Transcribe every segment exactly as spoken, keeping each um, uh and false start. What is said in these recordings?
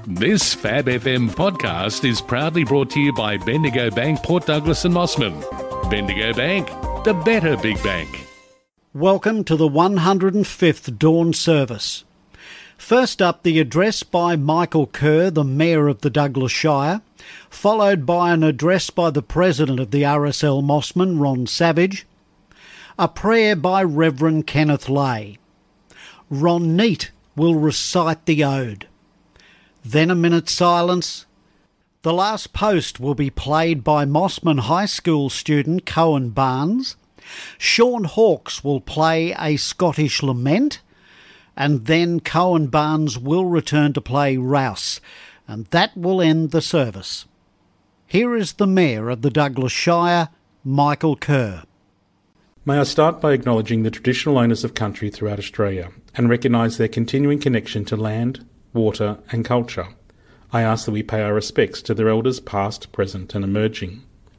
This Fab F M podcast is proudly brought to you by Bendigo Bank, Port Douglas and Mossman. Bendigo Bank, the better big bank. Welcome to the one hundred fifth Dawn Service. First up, the address by Michael Kerr, the Mayor of the Douglas Shire, followed by an address by the President of the R S L Mossman, Ron Savage, a prayer by Reverend Kenneth Lay. Ron Neat will recite the ode. Then a minute's silence. The last post will be played by Mossman High School student Cohen Barnes. Sean Hawkes will play a Scottish lament, and then Cohen Barnes will return to play Rouse, and that will end the service. Here is the Mayor of the Douglas Shire, Michael Kerr. May I start by acknowledging the traditional owners of country throughout Australia and recognise their continuing connection to land, water and culture. I ask that we pay our respects to their elders past, present and emerging.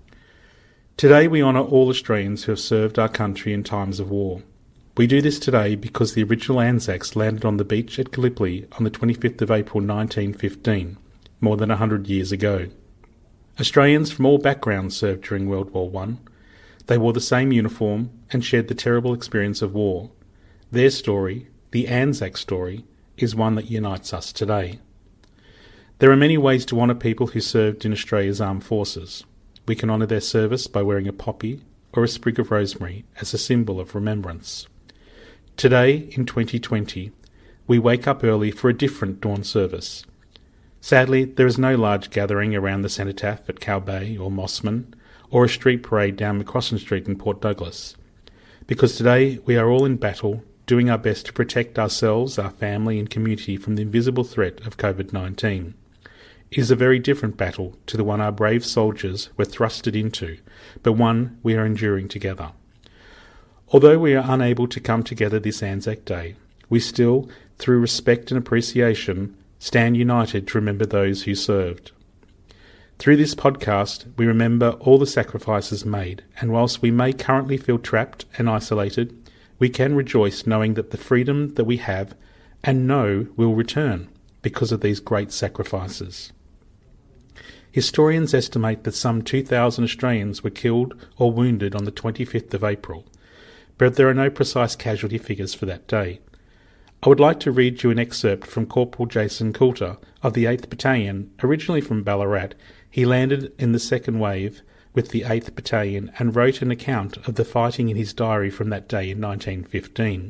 Today we honour all Australians who have served our country in times of war. We do this today because the original Anzacs landed on the beach at Gallipoli on the twenty-fifth of April nineteen fifteen, more than a hundred years ago. Australians from all backgrounds served during World War One. They wore the same uniform and shared the terrible experience of war. Their story, the Anzac story, is one that unites us today. There are many ways to honour people who served in Australia's armed forces. We can honour their service by wearing a poppy or a sprig of rosemary as a symbol of remembrance. Today, in twenty twenty, we wake up early for a different dawn service. Sadly, there is no large gathering around the cenotaph at Cow Bay or Mossman, or a street parade down McCrossan Street in Port Douglas. Because today we are all in battle, doing our best to protect ourselves, our family and community from the invisible threat of COVID nineteen. It is a very different battle to the one our brave soldiers were thrusted into, but one we are enduring together. Although we are unable to come together this Anzac Day, we still, through respect and appreciation, stand united to remember those who served. Through this podcast, we remember all the sacrifices made, and whilst we may currently feel trapped and isolated, we can rejoice knowing that the freedom that we have and know will return because of these great sacrifices. Historians estimate that some two thousand Australians were killed or wounded on the twenty-fifth of April, but there are no precise casualty figures for that day. I would like to read you an excerpt from Corporal Jason Coulter of the eighth Battalion, originally from Ballarat. He landed in the second wave with the eighth Battalion and wrote an account of the fighting in his diary from that day in nineteen fifteen.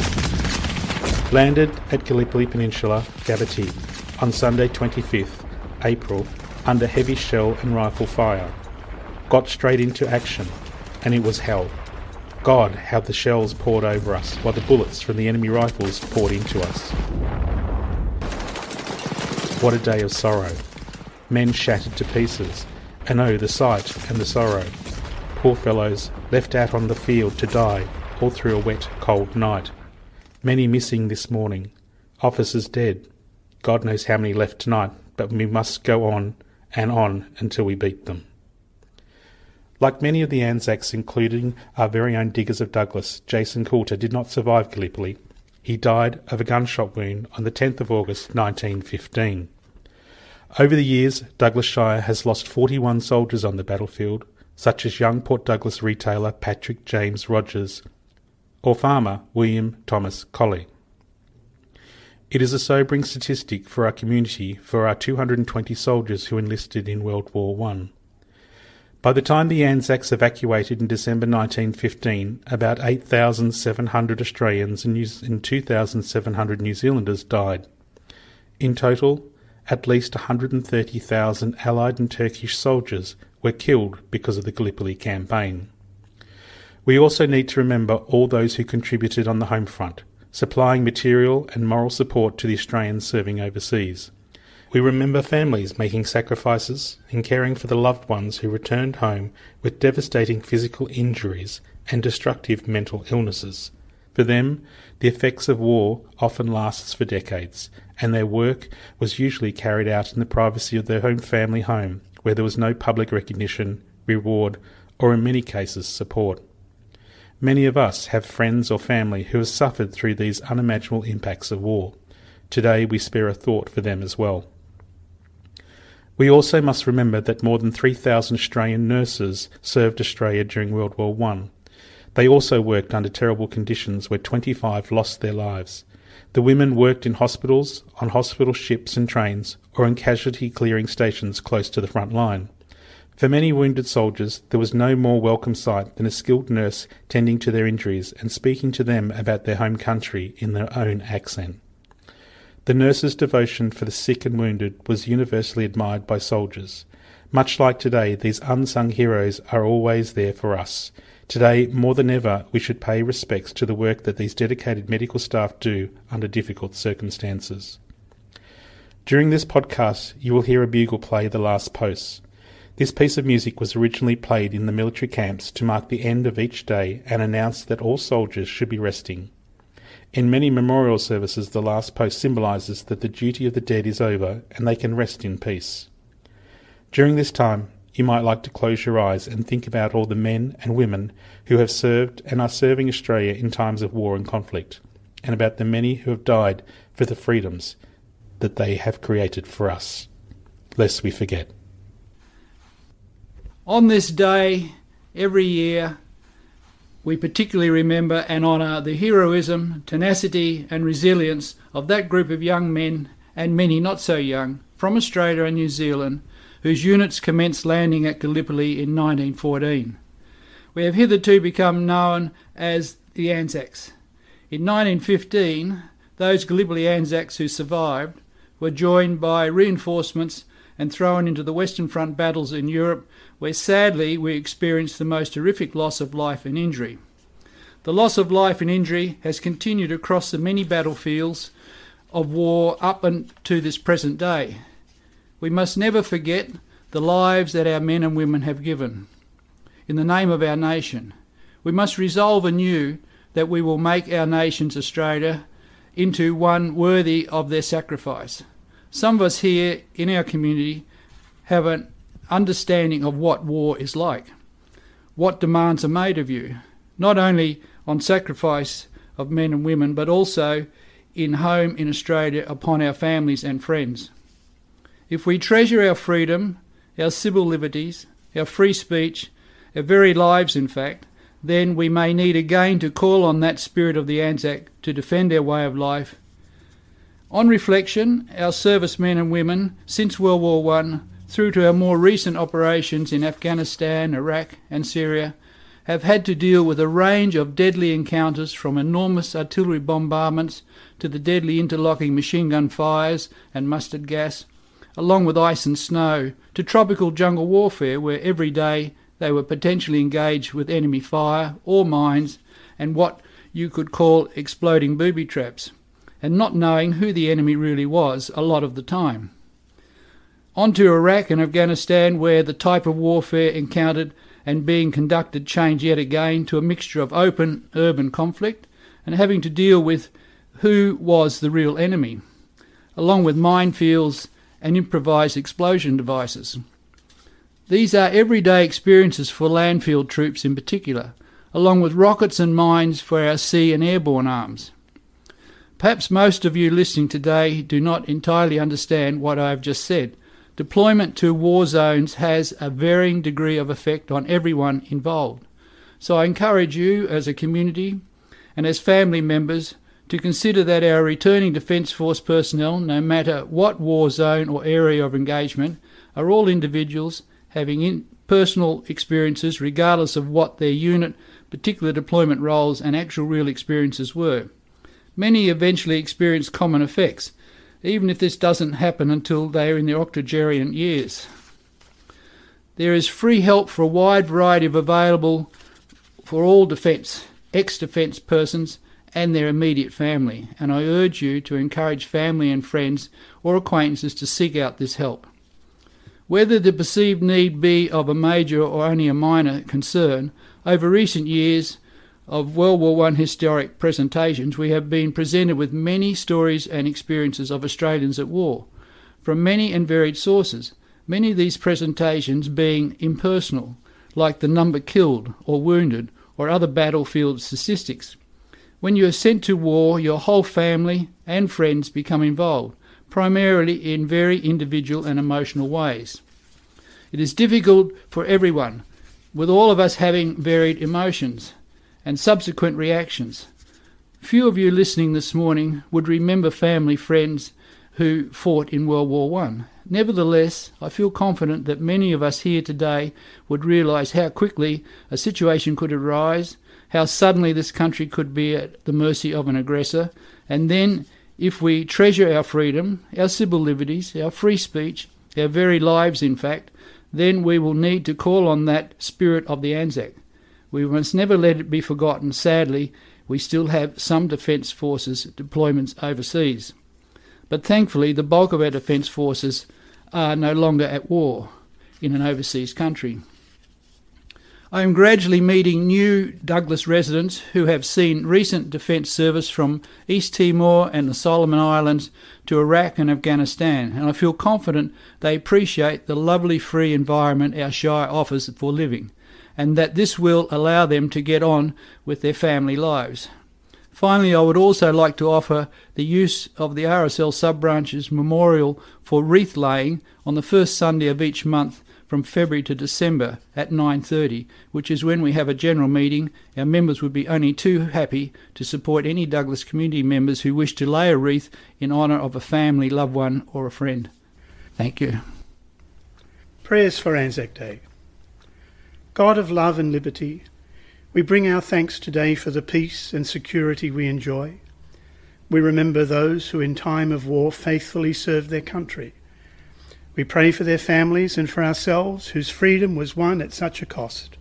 Landed at Gallipoli Peninsula, Gabbatii, on Sunday twenty-fifth April under heavy shell and rifle fire. Got straight into action, and it was hell. God, how the shells poured over us, while the bullets from the enemy rifles poured into us. What a day of sorrow. Men shattered to pieces, and oh, the sight and the sorrow. Poor fellows, left out on the field to die, all through a wet, cold night. Many missing this morning. Officers dead. God knows how many left tonight, but we must go on and on until we beat them. Like many of the Anzacs, including our very own Diggers of Douglas, Jason Coulter did not survive Gallipoli. He died of a gunshot wound on the tenth of August nineteen fifteen. Over the years, Douglas Shire has lost forty-one soldiers on the battlefield, such as young Port Douglas retailer Patrick James Rogers or farmer William Thomas Colley. It is a sobering statistic for our community for our two hundred twenty soldiers who enlisted in World War One. By the time the Anzacs evacuated in December nineteen fifteen, about eight thousand seven hundred Australians and two thousand seven hundred New Zealanders died. In total, at least one hundred thirty thousand Allied and Turkish soldiers were killed because of the Gallipoli campaign. We also need to remember all those who contributed on the home front, supplying material and moral support to the Australians serving overseas. We remember families making sacrifices and caring for the loved ones who returned home with devastating physical injuries and destructive mental illnesses. For them, the effects of war often lasts for decades, and their work was usually carried out in the privacy of their home family home, where there was no public recognition, reward, or in many cases support. Many of us have friends or family who have suffered through these unimaginable impacts of war. Today we spare a thought for them as well. We also must remember that more than three thousand Australian nurses served Australia during World War One. They also worked under terrible conditions where twenty-five lost their lives. The women worked in hospitals, on hospital ships and trains, or in casualty clearing stations close to the front line. For many wounded soldiers, there was no more welcome sight than a skilled nurse tending to their injuries and speaking to them about their home country in their own accent. The nurse's devotion for the sick and wounded was universally admired by soldiers. Much like today, these unsung heroes are always there for us. Today, more than ever, we should pay respects to the work that these dedicated medical staff do under difficult circumstances. During this podcast, you will hear a bugle play The Last Post. This piece of music was originally played in the military camps to mark the end of each day and announce that all soldiers should be resting. In many memorial services, the last post symbolises that the duty of the dead is over and they can rest in peace. During this time, you might like to close your eyes and think about all the men and women who have served and are serving Australia in times of war and conflict, and about the many who have died for the freedoms that they have created for us, lest we forget. On this day, every year, we particularly remember and honour the heroism, tenacity and resilience of that group of young men, and many not so young, from Australia and New Zealand, whose units commenced landing at Gallipoli in nineteen fourteen. We have hitherto become known as the Anzacs. In nineteen fifteen, those Gallipoli Anzacs who survived were joined by reinforcements and thrown into the Western Front battles in Europe, where sadly we experienced the most horrific loss of life and injury. The loss of life and injury has continued across the many battlefields of war up and to this present day. We must never forget the lives that our men and women have given in the name of our nation. We must resolve anew that we will make our nation's Australia into one worthy of their sacrifice. Some of us here in our community have an understanding of what war is like, what demands are made of you, not only on sacrifice of men and women, but also in home in Australia upon our families and friends. If we treasure our freedom, our civil liberties, our free speech, our very lives in fact, then we may need again to call on that spirit of the Anzac to defend our way of life. On reflection, our servicemen and women since World War One through to our more recent operations in Afghanistan, Iraq and Syria have had to deal with a range of deadly encounters, from enormous artillery bombardments to the deadly interlocking machine gun fires and mustard gas, along with ice and snow, to tropical jungle warfare where every day they were potentially engaged with enemy fire or mines and what you could call exploding booby traps, and not knowing who the enemy really was a lot of the time. On to Iraq and Afghanistan, where the type of warfare encountered and being conducted changed yet again to a mixture of open urban conflict and having to deal with who was the real enemy, along with minefields and improvised explosion devices. These are everyday experiences for landfield troops in particular, along with rockets and mines for our sea and airborne arms. Perhaps most of you listening today do not entirely understand what I have just said. Deployment to war zones has a varying degree of effect on everyone involved. So I encourage you as a community and as family members to consider that our returning Defence Force personnel, no matter what war zone or area of engagement, are all individuals having in personal experiences regardless of what their unit, particular deployment roles and actual real experiences were. Many eventually experience common effects, even if this doesn't happen until they are in their octogenarian years. There is free help for a wide variety of available for all defence, ex-defence persons and their immediate family, and I urge you to encourage family and friends or acquaintances to seek out this help. Whether the perceived need be of a major or only a minor concern, over recent years of World War One historic presentations, we have been presented with many stories and experiences of Australians at war, from many and varied sources, many of these presentations being impersonal, like the number killed or wounded or other battlefield statistics. When you are sent to war, your whole family and friends become involved, primarily in very individual and emotional ways. It is difficult for everyone, with all of us having varied emotions and subsequent reactions. Few of you listening this morning would remember family friends who fought in World War One. Nevertheless, I feel confident that many of us here today would realise how quickly a situation could arise, how suddenly this country could be at the mercy of an aggressor, and then, if we treasure our freedom, our civil liberties, our free speech, our very lives in fact, then we will need to call on that spirit of the Anzac. We must never let it be forgotten. Sadly, we still have some Defence Forces deployments overseas. But thankfully, the bulk of our Defence Forces are no longer at war in an overseas country. I am gradually meeting new Douglas residents who have seen recent defence service from East Timor and the Solomon Islands to Iraq and Afghanistan, and I feel confident they appreciate the lovely free environment our Shire offers for living, and that this will allow them to get on with their family lives. Finally, I would also like to offer the use of the R S L sub-branch's memorial for wreath laying on the first Sunday of each month from February to December at nine thirty, which is when we have a general meeting. Our members would be only too happy to support any Douglas community members who wish to lay a wreath in honour of a family, loved one or a friend. Thank you. Prayers for Anzac Day. God of love and liberty, we bring our thanks today for the peace and security we enjoy. We remember those who in time of war faithfully served their country. We pray for their families and for ourselves, whose freedom was won at such a cost.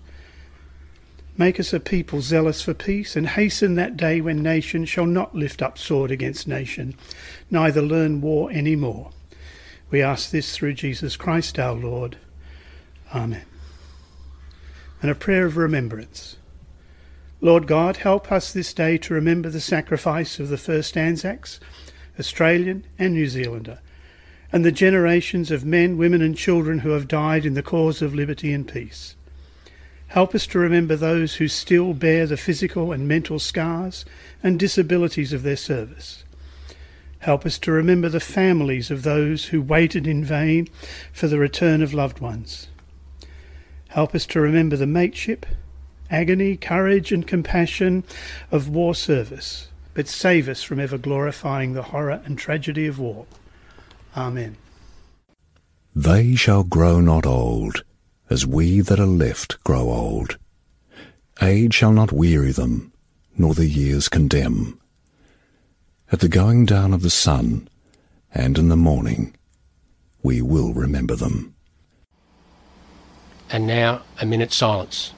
Make us a people zealous for peace, and hasten that day when nation shall not lift up sword against nation, neither learn war any more. We ask this through Jesus Christ our Lord. Amen. And a prayer of remembrance. Lord God, help us this day to remember the sacrifice of the first Anzacs, Australian and New Zealander, and the generations of men, women and children who have died in the cause of liberty and peace. Help us to remember those who still bear the physical and mental scars and disabilities of their service. Help us to remember the families of those who waited in vain for the return of loved ones. Help us to remember the mateship, agony, courage and compassion of war service, but save us from ever glorifying the horror and tragedy of war. Amen. They shall grow not old, as we that are left grow old. Age shall not weary them, nor the years condemn. At the going down of the sun, and in the morning, we will remember them. And now, a minute's silence.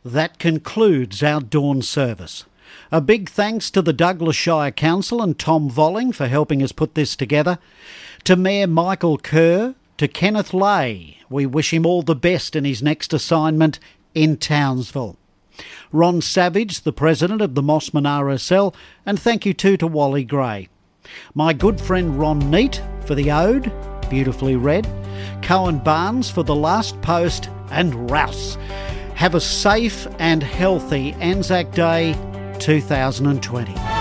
That concludes our dawn service. A big thanks to the Douglas Shire Council and Tom Volling for helping us put this together. To Mayor Michael Kerr, to Kenneth Lay, we wish him all the best in his next assignment in Townsville. Ron Savage, the President of the Mossman R S L, and thank you too to Wally Gray. My good friend Ron Neat for the Ode, beautifully read, Cohen Barnes for the last post, and Rouse. Have a safe and healthy Anzac Day two thousand twenty.